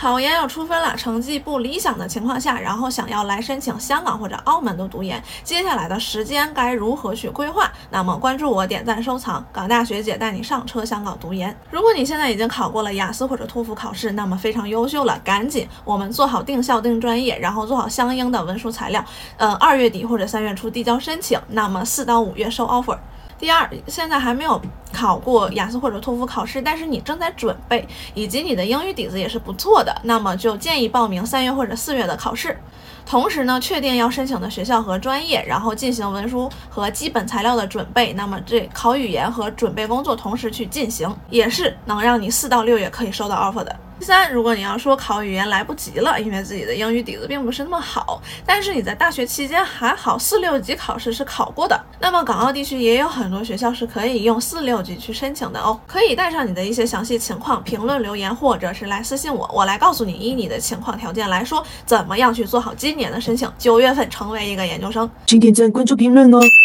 考研要出分了，成绩不理想的情况下，然后想要来申请香港或者澳门的读研，接下来的时间该如何去规划？那么关注我，点赞收藏，港大学姐带你上车香港读研。如果你现在已经考过了雅思或者托福考试，那么非常优秀了，赶紧我们做好定校定专业，然后做好相应的文书材料，2月底或者3月初递交申请，那么4到5月收 offer。第二，现在还没有考过雅思或者托福考试，但是你正在准备，以及你的英语底子也是不错的，那么就建议报名3月或者4月的考试。同时呢，确定要申请的学校和专业，然后进行文书和基本材料的准备。那么这考语言和准备工作同时去进行，也是能让你4到6月可以收到 offer 的。第三，如果你要说考语言来不及了，因为自己的英语底子并不是那么好，但是你在大学期间还好，4、6级考试是考过的，那么港澳地区也有很多学校是可以用4、6级去申请的哦。可以带上你的一些详细情况，评论留言或者是来私信我，我来告诉你依你的情况条件来说，怎么样去做好今年的申请，9月份成为一个研究生。 请点赞、关注、评论哦。